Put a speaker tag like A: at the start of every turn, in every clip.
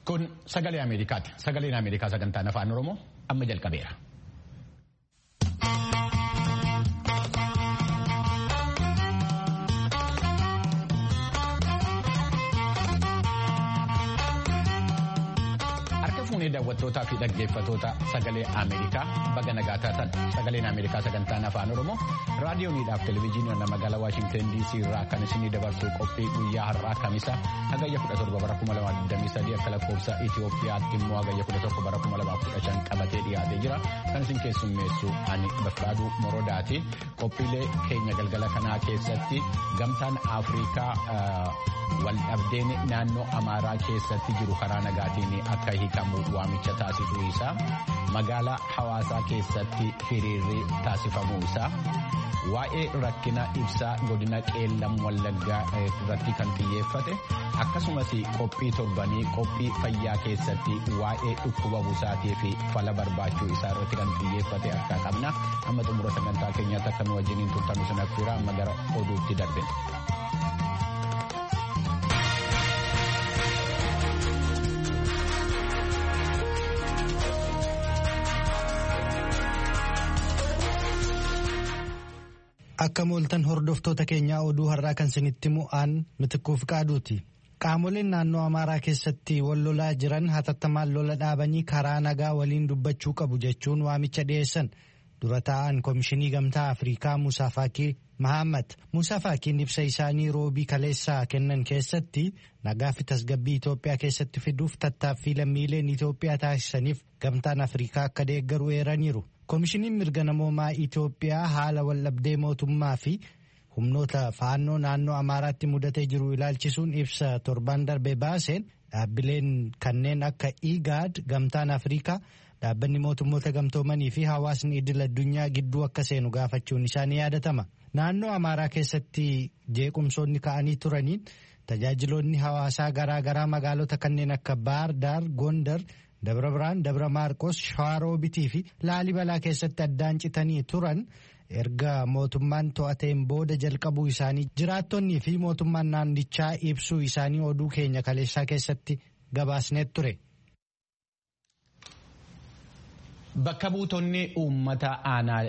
A: Kun sagalee Ameerikaati. Sagaleen Ameerikaa sagantaan afaan Oromoo amma jalqabeera. Daawwattootaa fi dhaggeeffattoota sagalee Ameerikaa baga nagaa taatan sagaleen Ameerikaa sagantaan afaan Oromoo raadiyooniidhaaf televezyiiniidhaan magaalaa Waashingtan DC irraa kan isinii dabarsu qophii guyyaa har'aa Kamisaa hagayya 17 bara 2023 akka lakkoofsa Itoophiyaatti immoo hagayya 11 bara 2015 qabatee dhiyaatee jira. Kan isin keessummeessu ani Bafraaduu Morodaati. Qophiilee keenya galgala kanaa keessatti gamtaan Afrikaa waldhabdeen naannoo Amaaraa keessatti jiru karaa nagaatiin akka hiikamu waamicha taasisuu isaa, magaalaa Hawaasaa keessatti hiriirri taasifamuu isaa, waa'ee rakkina ibsaa godina Qeellam Wallaggaa irratti kan xiyyeeffate, akkasumas qophii torbanii qophii fayyaa keessatti waa'ee dhukkuba busaatii fi fala barbaachuu isaa irratti kan xiyyeeffate akka qabna. Amma xumura sagantaa keenyaatti akka nu wajjiniin turtanuu sana fira amma gara oduutti darbina.
B: Akka mooltan hordoftoota keenyaa oduu har'aa kan isinitti mu'aan Mitikkuuf Qaaduuti. Qaamoleen naannoo Amaaraa keessatti wal lolaa jiran hatattamaan lola dhaabanii karaa nagaa waliin dubbachuu qabu jechuun waamicha dhiyeessan. Dura taa'an Komishinii Gamtaa Afrikaa Muusaa Faakii Mahammad. Muusaa Faakiin ibsa isaanii roobii kaleessaa kennan keessatti nagaa fi tasgabbii Itoophiyaa keessatti fiduuf tattaaffii lammiileen Itoophiyaa taasisaniif Gamtaan Afrikaa akka deeggaru eeraniiru. Komishiniin mirga namoomaa Itoophiyaa haala waldhabdee mootummaa fi humnoota faannoo naannoo Amaaraatti mudatee jiru ilaalchisuun ibsa torban darbe baaseen dhaabbileen kanneen akka IGAD, Gamtaan Afrikaa, dhaabbanni mootummoota gamtoomanii fi hawaasni idil addunyaa gidduu akka seenu gaafachuun isaanii yaadatama. Naannoo Amaaraa keessatti jeequmsoonni ka'anii turaniin tajaajiloonni hawaasaa garaa magaalota kanneen akka Baahir Daar, Gondar, Dabra Biraan, Dabra Maarqos, Shawaroobitii fi Laalibalaa keessatti addaan citanii turan erga mootummaan to'ateen booda jalqabuu isaanii jiraattonnii fi mootummaan naannichaa ibsuu isaanii oduu keenya kaleessaa keessatti gabaasneet ture.
A: Bakka buutonni uummata aanaa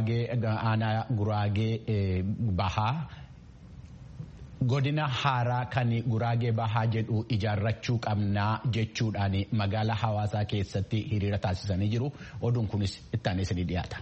A: Guraagee Bahaa godina haaraa kan Guraagee Bahaa jedhu ijaarrachuu qabnaa jechuudhaan magaalaa Hawaasaa keessatti hiriira taasisanii jiru. Oduun kunis itti isinii dhiyaata.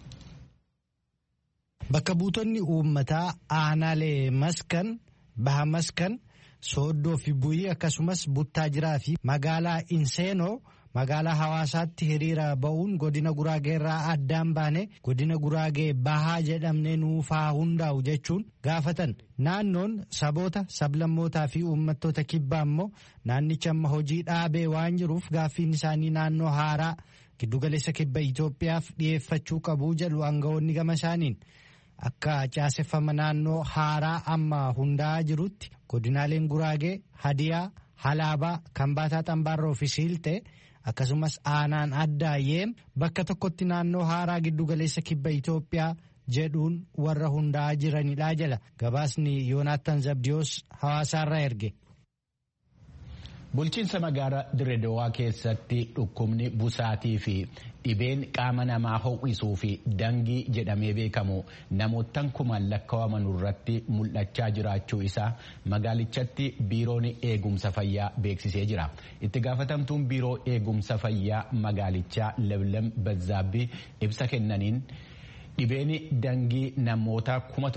B: Bakka buutonni uummataa aanaalee Maskan, Baha Maskan, Sooddoo fi Buyii akkasumas Buttaajiraa fi magaalaa Inseenoo magaalaa Hawaasaatti hiriira ba'uun godina Guraagee irraa addaan baane godina Guraagee Bahaa jedhamnee nuufaa hundaa'u jechuun gaafatan. Naannoon saboota, sablammootaa fi uummattoota kibbaa immoo naannicha amma hojii dhaabee waan jiruuf gaaffiin isaanii naannoo haaraa giddugaleessa kibba Itoophiyaaf dhiyeeffachuu qabu jedhu aangawoonni gama isaaniin. Akka caaseffama naannoo haaraa amma hundaa'aa jirutti godinaaleen Guraagee, Hadiyaa, Halaabaa, Kambaataa, Xambaarroo fi Siiltee akkasumas aanaan Addaayeem bakka tokkotti naannoo haaraa giddugaleessa kibba Itoophiyaa jedhuun warra hundaa'aa jiranidha jala gabaasni Yoonaattan Zabdiyoos Hawaasaarraa erge.
A: Bulchiinsa magaalaa Direedawaa keessatti dhukkubni busaatii fi dhibeen qaama namaa ho'isuu fi dangii jedhamee beekamu namoottan kumaan lakkaa'aman irratti mul'achaa jiraachuu isaa magaalichatti biiroon eegumsa fayyaa beeksisee jira. Itti gaafatamtuun biiroo eegumsa fayyaa magaalichaa Leblem Bazzaabbii ibsa kennaniin dhibeen dangii namoota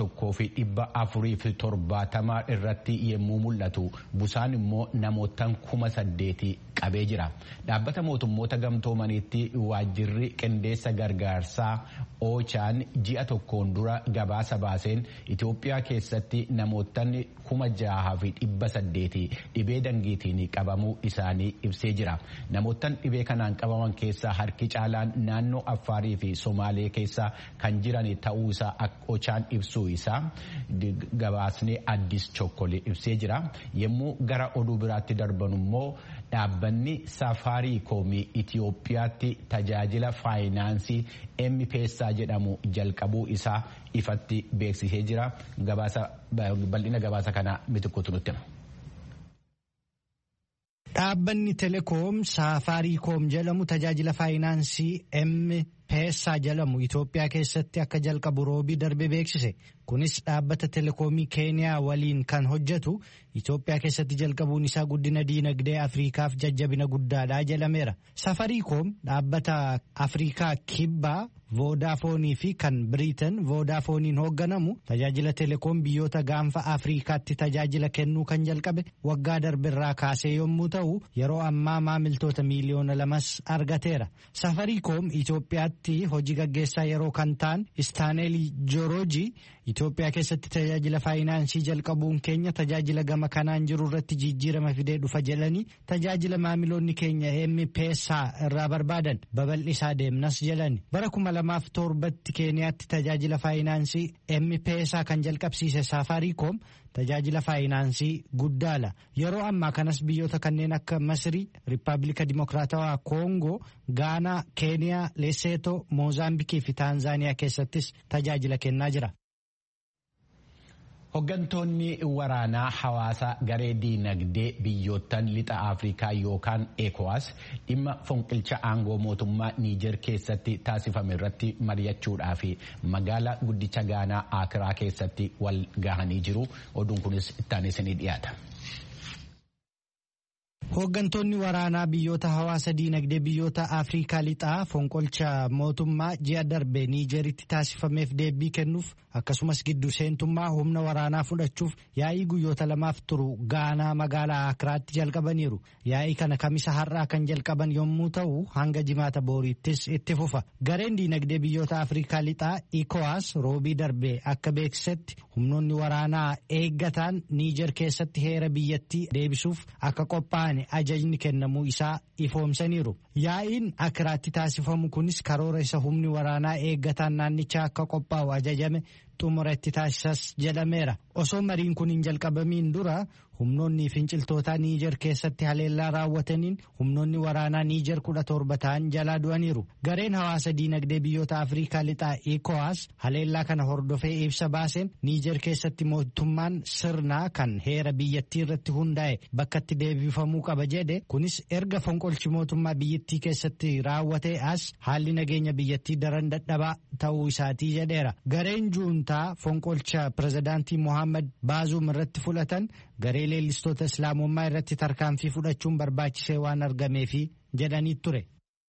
A: 1,470 irratti yemmuu mul'atu busaan immoo namootaan 8,000 qabee jira. Dhaabbata mootummoota gamtoomaniitti waajjirri qindeessa gargaarsaa Oochaan ji'a tokkoon dura gabaasa baaseen Itoophiyaa keessatti namootaan 6,800 dhibee dangiitiin qabamuu isaanii ibsee jira. Namootaan dhibee kanaan qabaman keessaa harki caalaan naannoo Affaarii fi Somaalee keessaa kan jiran ta'uu isaa Oochaan ibsuu isaa gabaasni Addis Chokkoli ibsee jira. Yemmuu gara oduu biraatti darban immoo dhaabbanni Safaariikoom Itoophiyaatti tajaajila faayinaansii M-Pesa jedhamu jalqabuu isaa ifatti beeksisee jira. Bal'ina gabaasa kana Mitikkuutu nutti hima.
B: Dhaabbanni Telekoom Safaariikoom jedhamu tajaajila faayinaansii M-Pesa jedhamu Itoophiyaa keessatti akka jalqabu roobii darbe beeksise. Kunis dhaabbata Telekoomii Keeniyaa waliin kan hojjetu Itoophiyaa keessatti jalqabuun isaa guddina diinagdee Afriikaaf jajjabina guddaadha jedhameera. Safaariikoom dhaabbata Afriikaa kibbaa Voodaafoonii fi kan Biriitan Voodafooniin hoogganamu tajaajila Telekoom biyyoota gaanfa Afriikaatti tajaajila kennuu kan jalqabe waggaa darberraa kaasee yommuu ta'u yeroo ammaa maamiltoota miiliyoona 2 argateera. Safaariikoom Itoophiyaatti hojii gaggeessaa yeroo kan ta'an Istaaneeli Joorooji Itoophiyaa keessatti tajaajila faayinaansii jalqabuun keenya tajaajila gama kanaan jiru irratti jijjiirama fidee dhufa jedhanii tajaajila maamiloonni keenya M-Pesa irraa barbaadan babal'isaa deemnas jedhani. Bara 2007tti Keeniyaatti tajaajila faayinaansii M-Pesa kan jalqabsiise Safaariikoom tajaajila faayinaansii guddaadha. Yeroo ammaa kanas biyyoota kanneen akka Masrii, Rippaabilika Dimokiraatawaa Koongoo, Gaanaa, Keeniyaa, Leseetoo, Moozaambiikii fi Taanzaaniyaa keessattis tajaajila kennaa jira.
A: Hooggantoonni waraanaa hawaasa garee diinagdee biyyoottan lixa Afrikaa yookaan ECOWAS dhimma fonqilcha aangoo mootummaa Niijer keessatti taasifame irratti mari'achuudhaaf magaalaa guddicha Gaanaa Akiraa keessatti wal gahanii jiru. Oduun kunis itti aansee dhiyaata.
B: Hooggantoonni waraanaa biyyoota hawaasa diinagdee biyyoota Afrikaa lixaa fonqolcha mootummaa ji'a darbe Niijeritti taasifameef deebii kennuuf akkasumas gidduu seentummaa humna waraanaa fudhachuuf yaa'ii guyyoota 2 turu Gaanaa magaalaa Akiraatti jalqabaniiru. Yaa'ii kana kamisa har'aa kan jalqaban yommuu ta'u hanga jimaata booriittis itti fufa. Gareen diinagdee biyyoota Afrikaa lixaa ECOWAS roobii darbe akka beeksisetti humnoonni waraanaa eeggataan Niijer keessatti heera biyyattii deebisuuf akka qophaa'an ajajni kennamuu isaa ifoomsaniiru. Yaa'iin Akiraatti taasifamu kunis karoora isa humni waraanaa eeggataan naannichaa akka qophaa'u ajajame xumuratti taasisas jedhameera. Osoo mariin kun hin jalqabamiin dura humnoonni finciltoota Niijer keessatti haleellaa raawwataniin humnoonni waraanaa Niijer 17 ta'an jalaa du'aniiru. Gareen hawaasa diinagdee biyyoota Afrikaa lixaa ECOWAS haleellaa kana hordofee ibsa baaseen Niijer keessatti mootummaan sirnaa kan heera biyyattii irratti hundaa'e bakkatti deebifamuu qaba jedhe. Kunis erga fonqolchi mootummaa biyyattii keessatti raawwatee as haalli nageenya biyyattii daran dadhabaa ta'uu isaatii jedheera. Gareen juuntaa fonqolcha pirezidaantii Mohaammed Baazuum irratti fudhatan garee leellistoota islaamummaa irratti tarkaanfii fudhachuun barbaachisee waan argameefi jedhanii ture.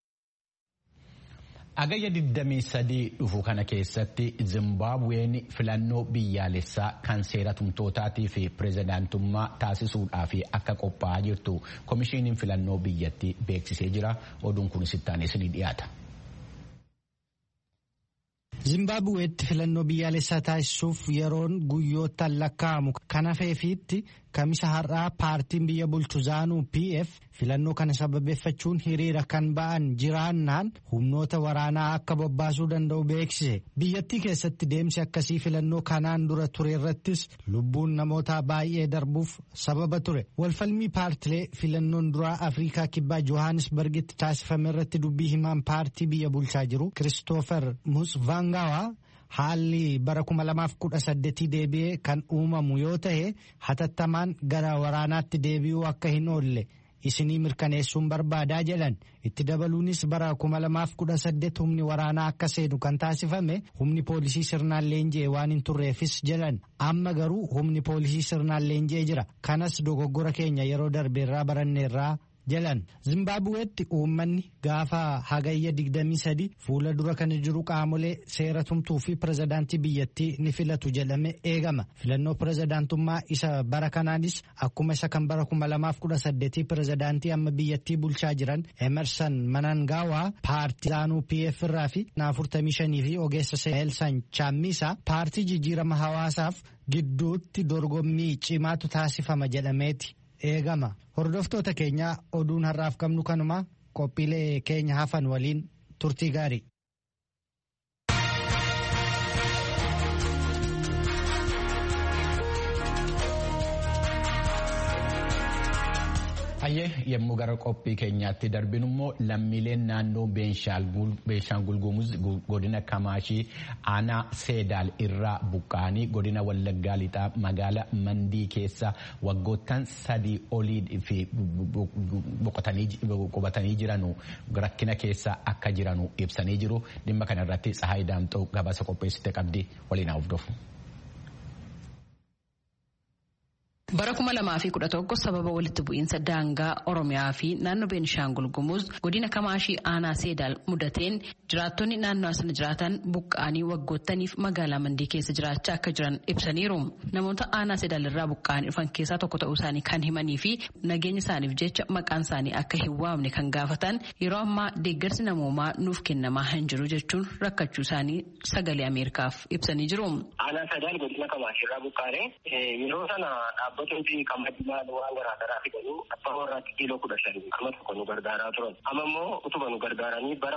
A: Agayya 23 dhufu kana keessatti Zimbabween filannoo biyyaalessaa kan seera tumtootaatii fi pirezidaantummaa taasisuudhaaf akka qophaa'aa jirtu komishiiniin filannoo biyyattii beeksisee jira. Oduun kunis itti aansee dhiyaata.
B: Zimbabweetti filannoo biyyaalessaa taasisuuf yeroon guyyoottan lakkaa'amu kan hafeefiitti kamisa har'aa paartiin biyya bulchu Zaanuu PF filannoo kana sababeeffachuun hiriira kan ba'an jiraannaan humnoota waraanaa akka bobbaasuu danda'u beeksise. Biyyattii keessatti deemsi akkasii filannoo kanaan dura ture irrattis lubbuun namoota baay'ee darbuuf sababa ture. Walfalmii paartilee filannoon duraa Afrikaa kibbaa Johannesburgitti taasifame irratti dubbii himaan paartii biyya bulchaa jiru Christopher Musvangawa haalli bara 2018 deebi'ee kan uumamu yoo ta'e hatattamaan gara waraanaatti deebi'uu akka hin oolle isinii mirkaneessuun barbaadaa jedhan. Itti dabaluunis bara 2018 humni waraanaa akka seenu kan taasifame humni poolisii sirnaan leenji'e waan hin turreefis jedhan. Amma garuu humni poolisii sirnaan leenji'ee jira. Kanas dogoggora keenya yeroo darbeerraa baranneerraa jedhan. Zimbabweetti uummanni gaafa hagayya 23 fuula dura kan jiru qaamolee seera tumtuu fi pirezidaantii biyyattii ni filatu jedhame eegama. Filannoo pirezidaantummaa isa bara kanaanis akkuma isa kan bara 2018 pirezidaantii amma biyyattii bulchaa jiran Emerson Mnangagwa paartii Zaanuu PF irraa fi 45 fi ogeessa Seelsan Chamisa paartii jijjiirama hawaasaaf gidduutti dorgommii cimaatu taasifama jedhameeti eegama. Hordoftoota keenya oduun har'aaf qabnu kanuma. Qophiilee keenya hafan waliin turtii gaarii.
A: Hayyee yommuu gara qophii keenyaatti darbinu immoo lammiileen naannoo Beenshaangul Gumuz godina Kamaashii aanaa Seedaal irraa buqqa'anii godina Wallaggaa Lixaa magaalaa Mandii keessa waggoottan 3 olii fi qubatanii jiranu rakkina keessa akka jiranu ibsanii jiru. Dhimma kana irratti Tsahaay Daamxoo gabaasa qopheessite qabdi waliin hordofaa.
C: Bara 2011 sababa walitti bu'iinsa daangaa Oromiyaa fi naannoo Beenishaangul Gumuz godina Kamaashii aanaa Seedaal mudateen jiraattonni naannoo sana jiraatan buqqa'anii waggoottaniif magaalaa Mandii keessa jiraachaa akka jiran ibsaniiru. Namoota aanaa Seedaal irraa buqqa'anii dhufan keessaa tokko ta'uu isaanii kan himanii fi nageenya isaaniif jecha maqaan isaanii akka hin waamne kan gaafatan yeroo ammaa deeggarsi namoomaa nuuf kennamaa hin jiru jechuun rakkachuu isaanii sagalee Ameerikaaf ibsanii jiru.
D: Aanaa Seedaal godina Kamaashii irraa buqqa'anii yeroo sana Botooti kamadinaan waan garaagaraa fidanii abbaa warraatti kiiloo 15 amma tokko nu gargaaraa turan. Amma immoo utuma nu gargaaranii bara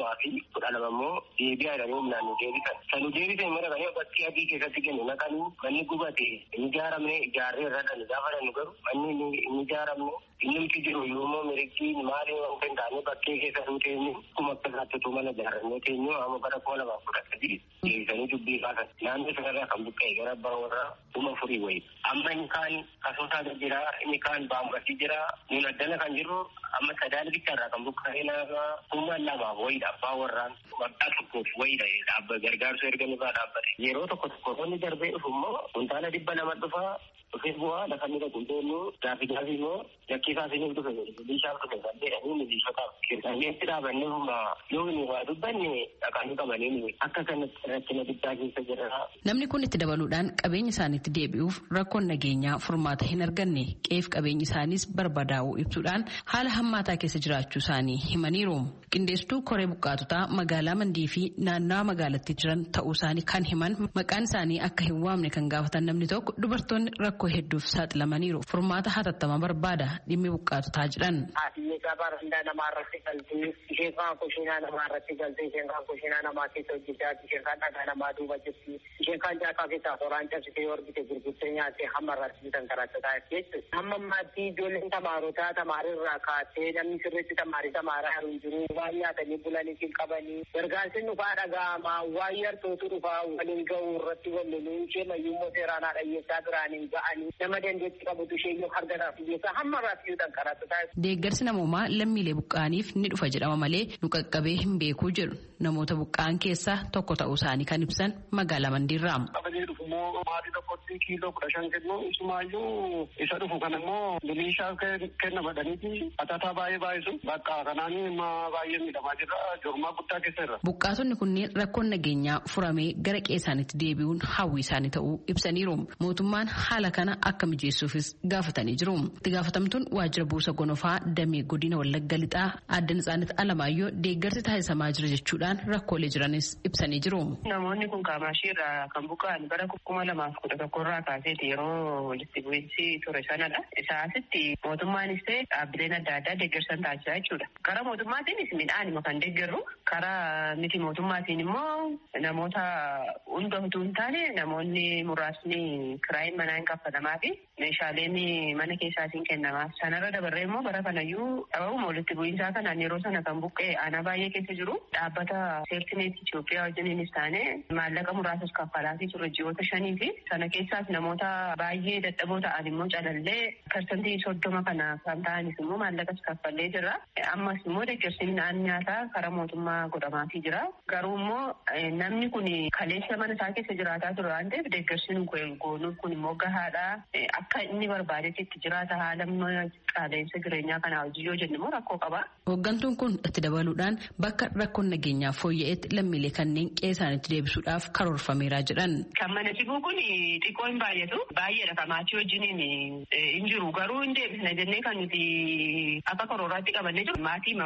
D: 2012 immoo deebi'aadhanii humnaan nu deebisan. Kan nu deebisan immoo dhaqanii bakki adii keessatti kennu naqanii manni gubate inni ijaaramne ijaarree irra dhani gaafa dhanu garuu manni inni ijaaramne inni jiru yommuu mirigii maali waan danda'anii bakkee keessa nu teenyu kuma akka isaatti mana ijaarrannee teenyu amma bara 2013 deebisanii dubbii baasan. Naannoo sanarraa kan buqqa'e gara abbaa warraa 4,000 wayi. Amma inni kaan kasootaa jira inni kaan baamgatii jira nun addana kan jirru amma Seedaal bicharraa kan buqqa'ee nama 2,000 wayidha abbaa warraan waggaa tokkoof wayidha dhaabba gargaarsa erga nurraa dhaabbate yeroo tokko roonni darbee dhufu immoo kuntaala 200 dhufaa dhufee bu'aa lafa inni qulqulleenu gaafii immoo lakkiisaa isiniif dhufe bishaan dhufe kan jedhanii milishotaaf qinxaalleetti dhaabannee yoo inni waa dubbanne dhaqanii qabanii akka kanatti rakkina guddaa keessa jira.
C: Namni kun itti dabaluudhaan qabeenya isaaniitti deebi'uuf rakkoon nageenyaa furmaata hin arganne qeef qabeenyi isaaniis barbadaa'uu ibsuudhaan haala hammaataa keessa jiraachuu isaanii himaniiru. Qindeessituu koree buqqaatotaa magaalaa Mandii fi naannawaa magaalattii jiran ta'uu isaanii kan himan maqaan isaanii akka hin waamne kan gaafatan namni tokko dubartoonni rakkoo hedduuf saaxilamaniiru. Furmaata hatattamaa barbaada dhimmi buqqaatotaa jedhan.
D: Haatilee gabaa hundaa namaa irratti galtee isheen kaan kushiinaa namaa irratti galtee isheen kaan kushiinaa namaa keessa hojjetaa isheen kaan dhagaa namaa duuba jirti isheen kaan jaakaa keessaa tooraan cabsitee horgite gurgurtee nyaattee hamma irratti bitan karattataa jechuudha. Hamma ammaatti ijoolleen tamaarotaa tamaarirraa kaatee namni sirriitti tamaaraa hin jiru waan nyaatanii bulanii hin qabanii gargaarsi dhufaa dhaga'amaa waan yartootu dhufaa waliin ga'uu irratti walloluu ishee mayyummoo seeraanaa dhayyeessaa biraaniin ga'anii nama dandeetti qabutu ishee yoo harganaaf hiyyeessaa hamma irratti bitan karattataa.
C: Deeggarsi namoomaa lammiilee buqqa'aniif ni dhufa jedhama malee nu qaqqabee hin beekuu jedhu namoota buqqa'an keessaa tokko ta'uu isaanii kan ibsan magaalaa Mandiirraa.
D: Qabanii dhufu immoo maatii tokkotti kiiloo 15 kennu isumaayyuu isa dhufu kan immoo milishaa kenna badhaniiti atataa baay'ee baay'isu bakka kanaan baay'ee miidhamaa jirra jormaa guddaa keessa irra. Buqqaatonni kunneen rakkoon nageenyaa furamee gara qe'ee isaaniitti deebi'uun hawwii isaanii ta'uu ibsaniiru. Mootummaan haala kana akka mijeessuufis gaafatanii jiru. Itti gaafatamtuun waajjira buusa gonofaa damee godina Wallagga Lixaa Aadde Natsaannat Alamaayyoo deeggarsi taasisamaa jira jechuudhaan rakkoolee jiranis ibsanii jiru.
E: Namoonni kun Kamaashii irraa kan buqqa'an bara 2011 irraa kaaseeti yeroo walitti bu'iinsi ture sanadha. Isaasitti mootummaanis ta'e dhaabbileen adda addaa deeggarsan taasisaa jechuudha. Karaa mootummaatiinis midhaanima kan deeggarru karaa miti mootummaatiin immoo namoota hunda utuu hin taane namoonni muraasni kiraayin manaa hin kaffalamaa fi meeshaaleen mana keessaatiin kennamaa. Sanarra dabarree immoo bara kanayyuu dhabamuma walitti bu'iinsaa kanaan yeroo sana kan buqqee aanaa baay'ee keessa jiru dhaabbata seertineet Itoophiyaa wajjiniinis taane maallaqa muraasas kaffalaatii ture ji'oota 5 fi sana keessaas namoota baay'ee dadhaboo ta'an immoo calallee parsantii 30 kana kan ta'anis immoo maallaqas kaffallee jira. Ammas immoo deeggarsi midhaan nyaataa karaa mootummaa godhamaatii jira. Garuu immoo namni kun kaleessa mana isaa keessa jiraataa ture waan ta'eef deeggarsi nu goonuuf kun immoo gahaadha. Akka inni barbaadetti itti jiraata haala qaala'insa jireenyaa kanaa hojii yoo jennu immoo rakkoo qaba.
C: Hooggantuun kun itti dabaluudhaan bakka rakkoon nageenyaa fooyya'etti lammiilee kanneen qe'ee isaaniitti deebisuudhaaf karoorfameera jedhan.
E: Kan mana sibuu kun xiqqoo hin baay'atu baay'eedha Kamaashii wajjiniin hin jiru garuu hin deebisna jennee kan nuti akka karooraatti qabannee jiru maatii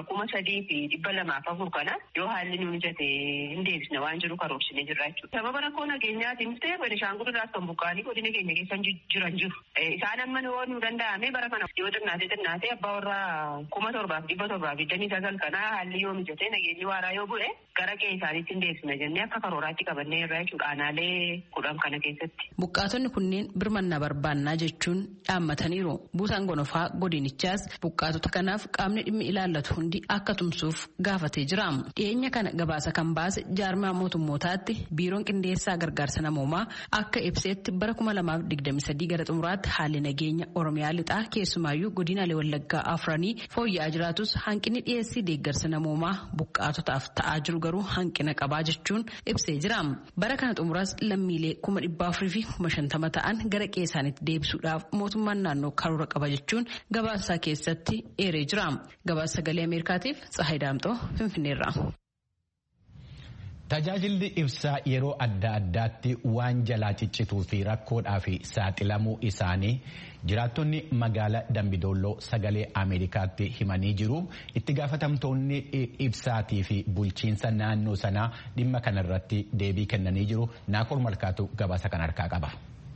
E: 3,204 kana yoo haalli nu mijate hin deebisna waan jiru karoorsinee jirra jechuudha. Sababa rakkoo nageenyaatiinis ta'e Beenishaangul irraas kan buqqa'anii godina keenya keessa jiran jiru. Isaan amma nu danda'ame bara kana yoo xinnaatee abbaa warraa 7,729 kanaa haalli yoo mijatee nageenyi waaraa yoo bu'e gara qe'ee isaaniitti hin deebisna jennee akka karooraatti qabannee irraa jechuudha aanaalee 10 kana keessatti.
C: Buqqaatonni kunneen birmannaa barbaannaa jechuun dhaammataniiru. Buusaan gonofaa godinichaas buqqaatota kanaaf qaamni dhimmi ilaallatu hundi akka tumsuuf gaafatee jira. Dhiyeenya kana gabaasa kan baase jaarmaa mootummootaatti biiroon qindeessaa gargaarsa namoomaa akka ibseetti bara 2023 gara xumuraatti haalli nageenya Oromiyaa lixaa keessumaayyuu godinaalee Wallaggaa afranii fooyya'aa jiraatus hanqinni dhiyeessii deeggarsa namoomaa buqqaatotaaf ta'aa jiru garuu hanqina qabaa jechuun ibsee jira. Bara kana xumuraas lammiilee 450,000 ta'an gara qe'ee isaaniitti deebisuudhaaf mootummaan naannoo karoora qaba jechuun gabaasa keessatti eeree jira. Gabaasa sagalee Ameerikaatiif Tsahaay Daamxoo Finfinneerra.
A: Tajaajilli ibsaa yeroo adda addaatti waan jalaa ciccituu fi rakkoodhaa fi saaxilamuu isaanii jiraattonni magaalaa Dambidolloo sagalee Ameerikaatti himanii jiru. Itti gaafatamtoonni ibsaatii fi bulchiinsa naannoo sanaa dhimma kanarratti deebii kennanii jiru. Naakoor Malkaatu gabaasa kan harkaa qaba.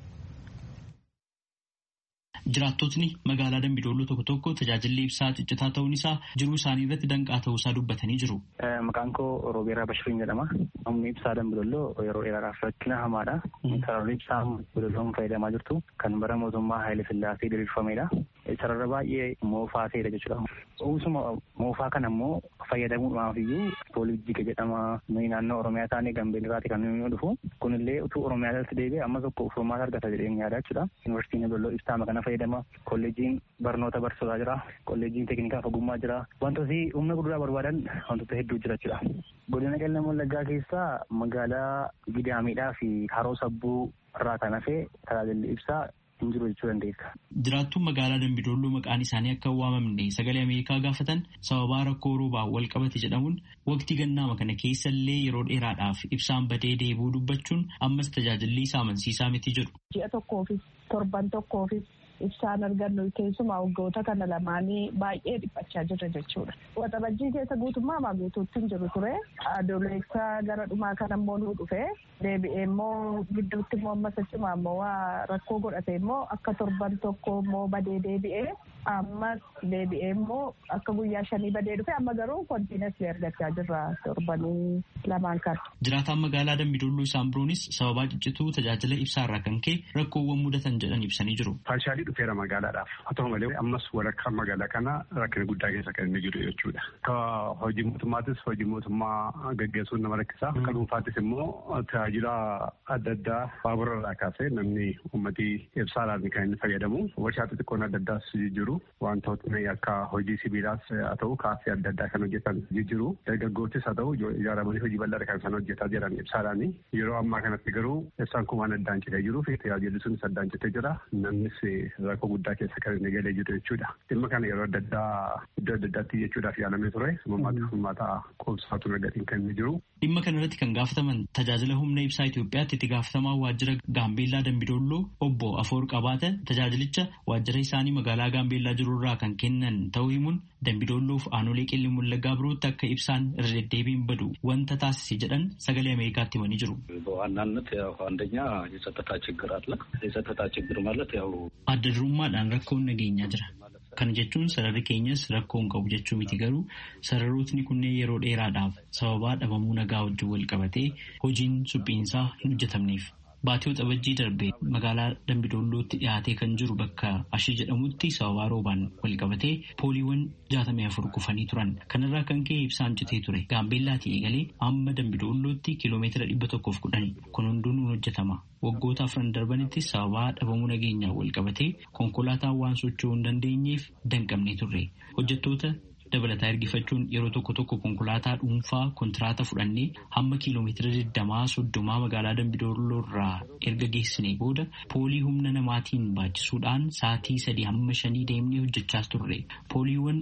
F: Jiraattotni magaalaa Dambidolloo tokko tokko tajaajilli ibsaa ciccitaa ta'uun isaa jiruu isaanii irratti danqaa ta'uu isaa dubbatanii jiru.
G: Maqaan koo Roobeeraa Bashiriin jedhama. Humni ibsaa Dambidolloo yeroo dheeraadhaaf rakkina hamaadha. Sararri ibsaa Dambidolloon fayyadamaa jirtu kan bara mootummaa Haayile Sillaasee diriirfamedha. Sarara baay'ee moofaa ta'edha jechuudha. Oomishuma moofaa kana immoo fayyadamuudhaaf iyyuu poolijiika jedhama. Nuyi naannoo Oromiyaa taanee Gambeelliraati kan nuyi dhufu. Kunillee utuu Oromiyaatti deebi'e amma tokko furmaata argata jedheen yaada jechuudha. Yuunivarsiitiin Dambidolloo ibsaa kana fayyadama. Kolleejiin barnoota barsiisaa jira. Kolleejiin teeknikaa ogummaa jira. Wantooti humna guddaa barbaadan wantoota hedduu jira jechuudha. Godina Qellem Wallaggaa keessaa magaalaa Gidaamidhaa fi Haroo Sabbuu irraa kan hafe tajaajilli ibsaa hin jiru jechuu dandeessa.
F: Jiraattuun magaalaa Dambidolloo maqaan isaanii akka hin waamamne sagalee Ameerikaa gaafatan sababaa rakkoo roobaa wal qabate jedhamuun waqtii gannaama kana keessa illee yeroo dheeraadhaaf ibsaan badee deebi'uu dubbachuun ammas tajaajilli isaa amansiisaa miti jedhu.
H: Ji'a tokkoofis torban tokkoofis ibsaan argannu keessumaa waggoota kana lamaanii baay'ee dhiphachaa jirra jechuudha. Waxabajjii keessa guutummaa guutuutti hin jiru ture. Adoleessaa gara dhumaa kana immoo nu dhufe. Deebi'ee immoo gidduutti immoo ammas achumaa immoo waa rakkoo godhate immoo akka torban tokko immoo badee deebi'ee ammas deebi'ee immoo akka guyyaa 5 badee dhufe amma garuu kontiinesii argachaa jirra torbanii lamaan kana.
F: Jiraataan magaalaa Dambidolloo isaan biroonis sababaa ciccituu tajaajila ibsaarraa kan ka'e rakkoowwan mudatan jedhan ibsanii jiru.
I: Dhufeera magaalaadhaaf haa ta'u malee ammas walakkaa magaalaa kana rakkina guddaa keessa kan inni jiru jechuudha. Akka hojii mootummaatis hojii mootummaa gaggeessuun nama rakkisa. Akka dhuunfaattis immoo tajaajila adda addaa baabura irraa kaasee namni uummatii ibsaadhaan kan inni fayyadamu. Warshaa xixiqqoon adda addaas jiru. Wantootni akka hojii sibiilaas haa ta'u kaasee adda addaa kan hojjetan jiru. Dargaggoottis haa ta'u ijaaramanii hojii bal'aadha kan isaan hojjetaa jiran ibsaadhaani. Yeroo ammaa kanatti garuu ibsaan kun waan addaan citee jiruu fi tajaajilli sunis addaan citee jira. Namnis rakkoo guddaa keessa kan inni galee jiru jechuudha. Dhimma kana yeroo adda addaa iddoo adda addaatti jechuudhaaf yaalamee ture. Furmaata qoobsaatu nagatiin kan inni jiru.
F: Dhimma kana irratti kan gaafataman tajaajila humna ibsaa Itoophiyaatti itti gaafatamaa waajjira Gaambeellaa Dambidolloo obbo Afoor Qabaata tajaajilicha waajjira isaanii magaalaa Gaambeellaa jirurraa kan kennan ta'uu himuun Dambidolloof aanolee Qellem Wallaggaa birootti akka ibsaan irra deddeebiin badu wanta taasise jedhan sagalee Ameerikaatti himanii jiru.
J: በዋናነት ያው አንደኛ የጸጥታ ችግር አለ። የጸጥታ ችግር ማለት ያው
F: adda durummaadhaan rakkoon nageenyaa jira. Kana jechuun sararri keenyas rakkoon qabu jechuu miti garuu sararootni kunneen yeroo dheeraadhaaf sababaa dhabamuu nagaa wajjin wal qabatee hojiin suphiinsaa hin hojjetamneef. Baatii Waxabajjii darbee magaalaa Dambidollootti dhiyaatee kan jiru bakka Ashii jedhamutti sababaa roobaan wal qabatee pooliiwwan 64 kufanii turan. Kanarraa kan ka'e ibsaan citee ture. Gaambeellaatii eegalee amma Dambidollootti kiiloomeetira 110. Kun hunduun hojjetama. Waggoota 4 darbanitti sababaa dhabamuu nageenyaa wal qabatee konkolaataan waan socho'uu hin dandeenyeef danqamnee turre. Hojjettoota dabalataa ergifachuun yeroo tokko tokko konkolaataa dhuunfaa kontiraata fudhannee hamma kiiloomeetira 20-30 magaalaa Dambidolloo irraa erga geessinee booda poolii humna namaatiin baachisuudhaan sa'aatii 3-5 deemnee hojjechaas turre. Pooliiwwan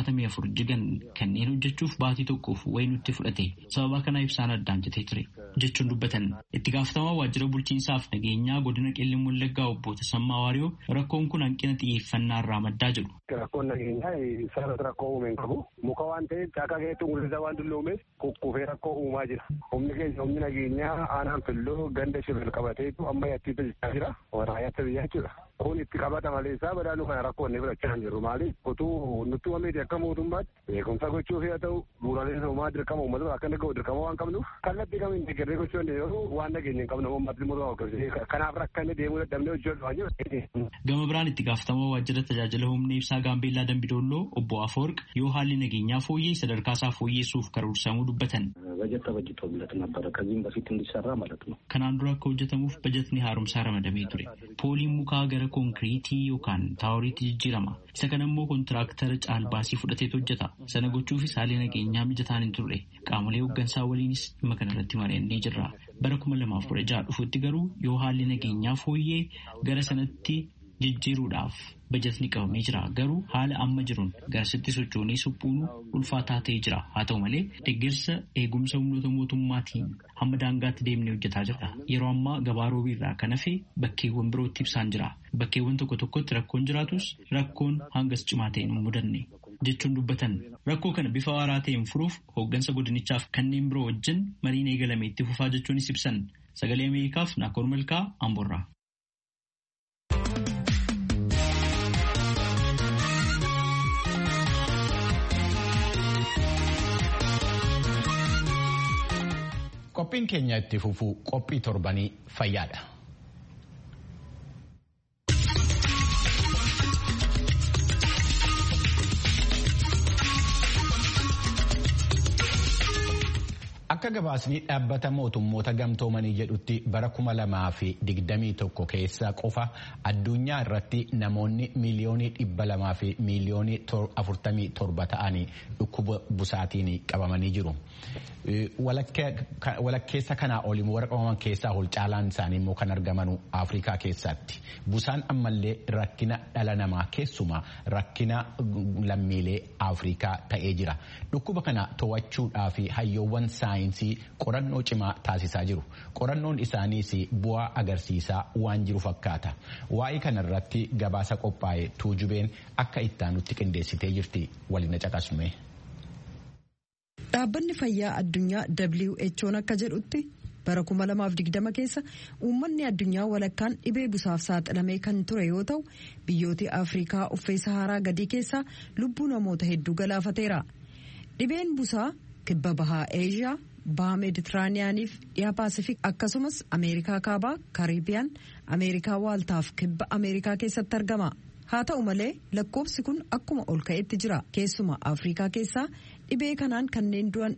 F: 64 jigan kanneen hojjechuuf baatii tokkoof wayii nutti fudhate. Sababa kana ibsaan addaan citee ture jechuun dubbatan. Itti gaafatamaa waajjira bulchiinsaaf nageenyaa godina Qellem Wallaggaa obbo Tasammaa Waariyoo rakkoon kun hanqina xiyyeeffannaa irraa maddaa jedhu.
I: Rakkoon nageenyaa sarara rakkoo uumeen qabu muka waan ta'eef caaka keessatti ungurrisaa waan dulloomeef kukkufee rakkoo uumaa jira. Humni nageenyaa aanaan filloo ganda shibir qabateetu amma yatti tajaajilaa jira. Raayyaa biyyaa jechuudha. Kun itti qabata malee isaa badaaluu kana rakkoo inni fudhachaa hin jiru. Maaliif utuu nutti wameeti akka mootummaatti beekumsa gochuuf yoo ta'u bu'uuraalee misoomaa dirqama uummata akka gahu dirqama waan qabnuuf kallattii kamiin deeggarree gochuu dandeenyu waan nageenya hin qabnu uummati mootummaa hordofee kanaaf rakkanne deemuu dadhabnee hojjetu waan jiru.
F: Gama biraan itti gaafatamaa waajjira tajaajila humna ibsaa Gaambeellaa Dambidolloo obbo Afoorq yoo haalli nageenyaa fooyyee sadarkaa isaa fooyyeessuuf karoorsamuu dubbatan.
J: በጀት ተበጅቶለት ነበረ ከዚህም በፊት እንዲሰራ ማለት ነው።
F: Kanaan dura akka hojjetamuuf bajetni haaromsaa ramadamee ture. Pooliin mukaa gara konkiriitii yookaan taaworiitti jijjiirama. Isa kana immoo kontiraaktara caalbaasii fudhateetu hojjeta. Sana gochuufis haalli nageenyaa mijataan hin turre. Qaamolee hooggansaa waliinis dhimma kanarratti mari'annee jirra. Bara 2016 dhufutti garuu yoo haalli nageenyaa fooyyee gara sanatti jijjiiruudhaaf bajetni qabamee jira. Garuu haala amma jiruun garasitti sochoonee suphuun ulfaataa ta'ee jira. Haa ta'u malee deeggarsa eegumsa humnoota mootummaatiin hamma daangaatti deemnee hojjetaa jirra. Yeroo ammaa gabaa roobiirraa kan hafe bakkeewwan birootti ibsaan jira. Bakkeewwan tokko tokkotti rakkoon jiraatus rakkoon hangas cimaa ta'een hin mudanne jechuun dubbatan. Rakkoo kana bifa waaraa ta'een furuuf hooggansa godinichaaf kanneen biroo wajjin mariin eegalame itti fufaa jechuunis ibsan. Sagalee Ameerikaaf Naakoor Malkaa Amboorraa.
A: Qophiin keenya itti fufuu qophii torbanii fayyaadha. Akka gabaasni dhaabbata mootummoota gamtoomanii jedhutti bara 2021 keessa qofa addunyaa irratti namoonni miliyoonii 200 fi miliyoonii 47 ta'anii dhukkuba busaatiin qabamanii jiru. Walakkeessa kanaa olii warra qabaman keessaa caalaan isaanii immoo kan argaman Afrikaa keessatti. Busaan ammallee rakkina dhala namaa keessumaa rakkina lammiilee Afrikaa ta'ee jira. Dhukkuba kana to'achuudhaaf hayyoowwan saayinsii qorannoo cimaa taasisaa jiru. Qorannoon isaaniis bu'aa agarsiisaa waan jiru fakkaata. Waa'ee kanarratti gabaasa qophaa'e Tuujubeen akka ittaanutti qindeessitee jirti. Waliin caqasnu.
K: Dhaabbanni fayyaa addunyaa WHO'n akka jedhutti bara 2020 keessa uummanni addunyaa walakkaan dhibee busaaf saaxilamee kan ture yoo ta'u biyyooti Afrikaa uffee Saharaa gadii keessaa lubbuu namoota hedduu galaafateera. Dhibeen busaa kibba bahaa Eeshiyaa, baha Meeditiraaniyaaniif dhiha Paasifik akkasumas Ameerikaa kaabaa, Kariibiyaan, Ameerikaa waaltaaf kibba Ameerikaa keessatti argama. Haa ta'u malee lakkoofsi kun akkuma ol ka'etti jira. Keessumaa Afrikaa keessaa dhibee kanaan kanneen du'an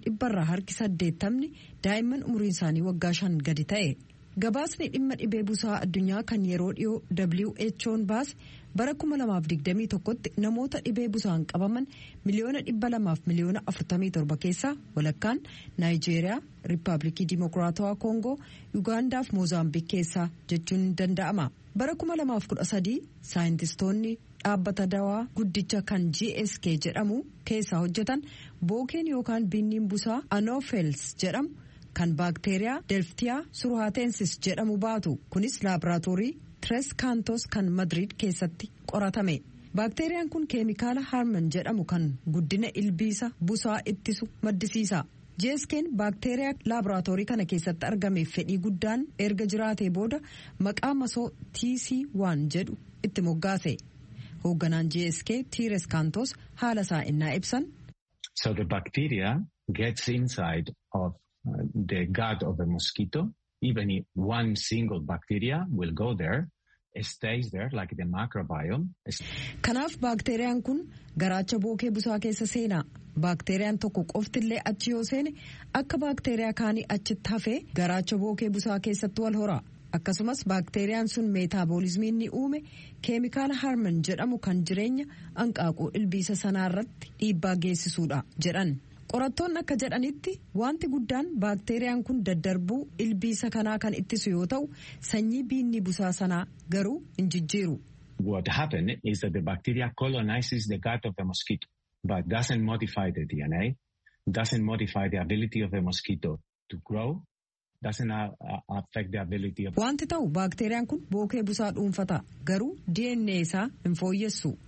K: 80% daa'imman umriin isaanii waggaa 5 gadi ta'e. Gabaasni dhimma dhibee busaa addunyaa kan yeroo dhiyoo WHO'n baase bara 2021tti namoota dhibee busaan qabaman miliyoona 200 fi miliyoona 47 keessaa walakkaan Naayijeeriyaa, Riippaabilikii Dimokiraatawaa Koongoo, Yuugaandaa fi Moozaambiik keessaa jechuun ni danda'ama. Bara 2013 saayintistoonni dhaabbata dawaa guddicha kan GSK jedhamu keessaa hojjetan bookeen yookaan binniin busaa Anopheles jedhamu kan baakteeriyaa Delftiyaa surhaatensis jedhamu baatu. Kunis laaboraatoorii Tres Cantos kan Madrid keessatti qoratame. Baakteeriyaan kun keemikaala Harman jedhamu kan guddina ilbiisa busaa ittisu maddisiisa. GSK'n baakteeriyaa laaboraatoorii kana keessatti argameef fedhii guddaan erga jiraatee booda maqaa masoo TC1 jedhu itti moggaase. Hoogganaan GSK Tres Cantos haala isaa innaa ibsan.
L: So the bacteria gets inside of the gut of a mosquito. Even if one single bacteria will go there, it stays there like the microbiome.
K: Kanaaf baakteeriyaan kun garaacha bookee busaa keessa seena. Baakteeriyaan tokko qoftillee achi yoo seene akka baakteeriyaa kaanii achitti hafee garaacha bookee busaa keessatti wal hora. Akkasumas baakteeriyaan sun meetaaboolizmiin ni uume keemikaala Harman jedhamu kan jireenya hanqaaquu ilbiisa sanaarratti dhiibbaa geessisuudha jedhan. Qorattoonni akka jedhanitti wanti guddaan baakteeriyaan kun daddarbuu ilbiisa kanaa kan ittisu yoo ta'u sanyii biinni busaa sanaa garuu hin jijjiiru.
L: What happened is that the bacteria colonizes the gut of the mosquito, but doesn't modify the DNA, doesn't modify the ability of the mosquito to grow, doesn't affect the ability of...
K: Wanti ta'u baakteeriyaan kun bookee busaa dhuunfata garuu DNA isaa hin fooyyessu.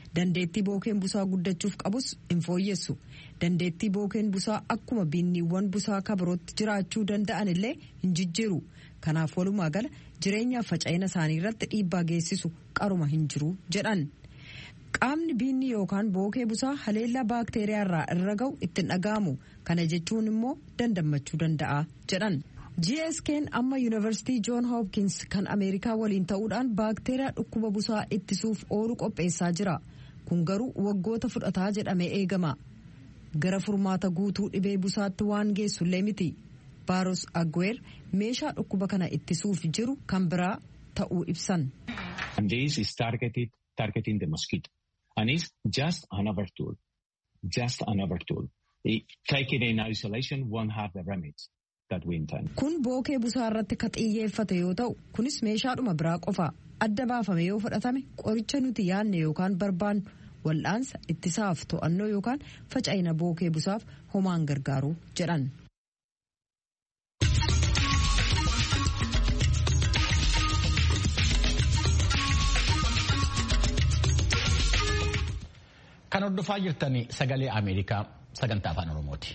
K: dandeettii bookeen busaa guddachuuf qabus hin fooyyessu. Dandeettii bookeen busaa akkuma biinniiwwan busaa kabirootti jiraachuu danda'an illee hin jijjiiru. Kanaaf walumaa gala jireenyaaf faca'ina isaanii irratti dhiibbaa geessisu qaruma hin jiru jedhan. Qaamni biinni yookaan bookee busaa haleellaa baakteeriyaa irraa irra ga'u ittiin dhaga'amu. Kana jechuun immoo dandammachuu danda'a jedhan. GSK'n amma Yuunivarsiitii John Hopkins kan Ameerikaa waliin ta'uudhaan baakteeriyaa dhukkuba busaa ittisuuf oolu qopheessaa jira. Kun garuu waggoota fudhataa jedhamee eegama. Gara furmaata guutuu dhibee busaatti waan geessullee miti. Baaros Agweer meeshaa dhukkuba kana ittisuuf jiru kan biraa ta'uu ibsan.
L: This is targeting the mosquito. And it's just another tool. Just another tool. Taking in isolation won't have the remedies that we intend.
K: Kun bookee busaa irratti ka xiyyeeffate yoo ta'u, kunis meeshaadhuma biraa qofa. Adda baafame yoo fudhatame qoricha nuti yaadne yookaan barbaannu wal'aansa ittisaaf to'annoo yookaan faca'ina bookee busaaf homaan gargaaru jedhan.
A: Kan hordofaa jirtanii sagalee Ameerikaa sagantaa afaan Oromooti.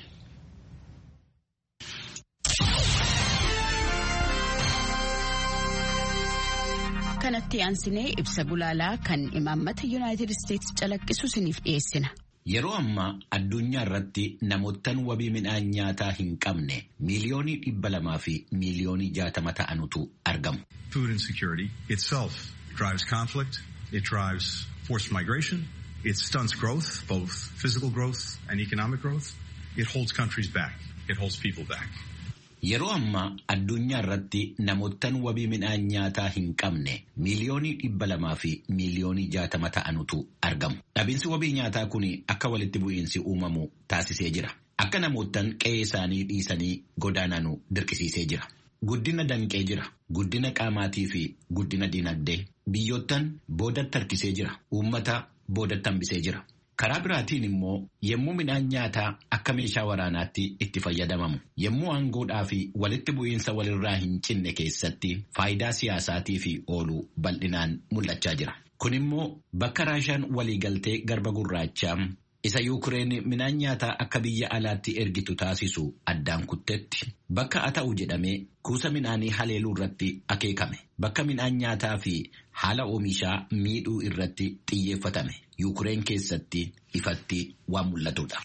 M: Kanatti aansinee ibsa gulaalaa kan imaammata Yuunaayitid Isteetsi calaqqisu isiniif dhiyeessina.
N: Yeroo ammaa addunyaa irratti namoottan wabii midhaan nyaataa hin qabne miiliyoonii 200 fi miiliyoonii 60 ta'anutu argamu.
O: Food insecurity itself drives conflict, it drives forced migration, it stunts growth, both physical growth and economic growth. It holds countries back, it holds people back.
N: Yeroo ammaa addunyaa irratti namoottan wabii midhaan nyaataa hin qabne miiliyoonii 200 fi miiliyoonii 60 ta'anutu argamu. Dhabiinsi wabii nyaataa kun akka walitti bu'iinsi uumamu taasisee jira. Akka namoottan qe'ee isaanii dhiisanii godaananu dirqisiisee jira. Guddina danqee jira. Guddina qaamaatii fi guddina dinagdee. Biyyoottan boodatti harkisee jira. Uummata boodatti hambisee jira. Karaa biraatiin immoo yemmuu midhaan nyaataa akka meeshaa waraanaatti itti fayyadamamu. Yemmuu aangoodhaa fi walitti bu'iinsa walirraa hin cinne keessatti faayidaa siyaasaatii fi oolu bal'inaan mul'achaa jira. Kun immoo bakka Raashiyaan waliigaltee garba gurraachaa isa Yuukireen midhaan nyaataa akka biyya alaatti ergitu taasisu addaan kuttetti bakka ata'u jedhamee kuusa midhaanii haleeluu irratti akeekame. Bakka midhaan nyaataa fi haala oomishaa miidhuu irratti xiyyeeffatame. Yuukireen keessatti ifatti waan mul'atudha.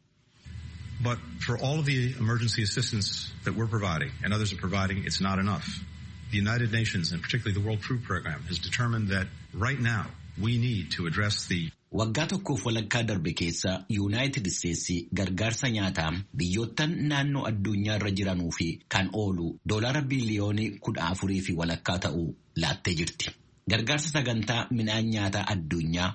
O: But for all of the emergency assistance that we're providing and others are providing, it's not enough. The United Nations and particularly the World Food Program has determined that right now we need to address the
N: Waggaa tokkoof walakkaa darbe keessa Yuunaayitid Isteetsi gargaarsa nyaataa biyyoottan naannoo addunyaa irra jiranuu fi kan oolu $14 biliyoonii fi walakkaa ta'uu laattee jirti. Gargaarsa sagantaa midhaan nyaataa addunyaa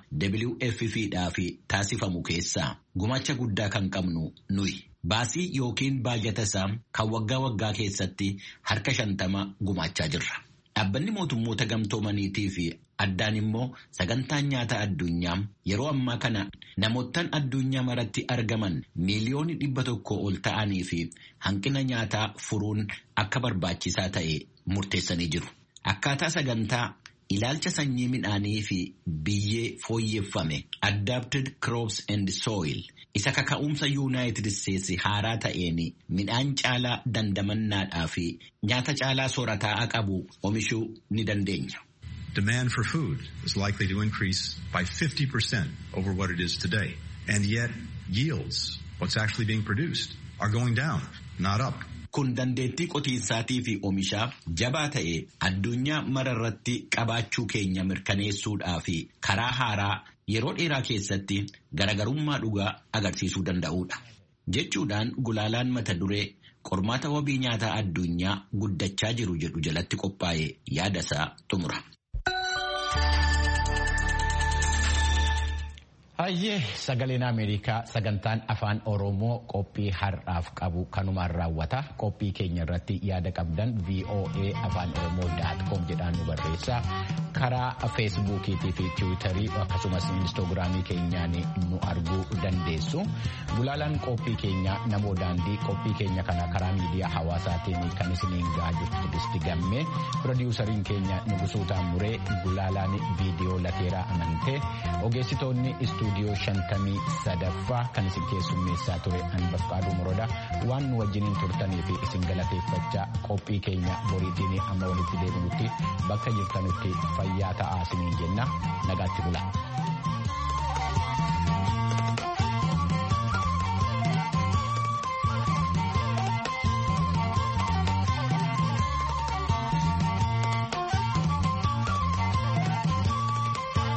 N: WFP fi taasifamu keessaa gumacha guddaa kan qabnu nuyi. Baasii yookiin baajata isaa kan waggaa keessatti harka 50 gumaachaa jirra. Dhaabbanni mootummoota gamtoomaniitii fi addaan immoo sagantaan nyaataa addunyaa yeroo ammaa kana namoottan addunyaa maratti argaman miiliyoonii 100 ol ta'anii fi hanqina nyaataa furuun akka barbaachisaa ta'e murteessanii jiru. Akkaataa sagantaa ilaalcha sanyii midhaanii fi biyyee fooyyeffame Adapted Crops and Soil isa kaka'umsa Yuunaayitid Isteetsi haaraa ta'een midhaan caalaa dandamannaadhaa fi nyaata caalaa soorataa qabu oomishuu ni dandeenya.
O: Demand for food is likely to increase by 50% over what it is today. And yet yields, what's actually being produced, are going down, not up.
N: Kun dandeettii qotiinsaatii fi oomishaa jabaa ta'e addunyaa mararratti qabaachuu keenya mirkaneessuudhaa fi karaa haaraa yeroo dheeraa keessatti garagarummaa dhugaa agarsiisuu danda'uudha. Jechuudhaan gulaalaan mata duree qormaata wabii nyaataa addunyaa guddachaa jiru jedhu jalatti qophaa'e yaadasaa xumura.
A: Hayyee sagaleen Ameerikaa sagantaan afaan Oromoo qophii har'aaf qabu kanumaan raawwata. Qophii keenya irratti yaada qabdan VOA afaan Oromoo.com jedhaan nu barreessaa. karaa feesbuukiitii fi tiwiitarii akkasumas inistoogiraamii keenyaan nu arguu dandeessu. Gulaalaan qophii keenya namoo daandii qophii keenya kana karaa miidiyaa hawaasaatiin kan isiniin gahaa jirtu Tigisti Gammee, pirodiwusariin keenya Nugusuu Taamuree, gulaalaan viidiyoo Lateeraa Amantee, ogeessitoonni istuudiyoo 53ffaa kan isin keessummeessaa ture Anbafqaaduu Morodaa waan nu wajjiniin turtanii fi isin galateeffachaa qophii keenya boriitiin amma walitti deebinutti bakka jirtanutti fayyaa ta'aa isiniin jenna. Nagaatti bulaa.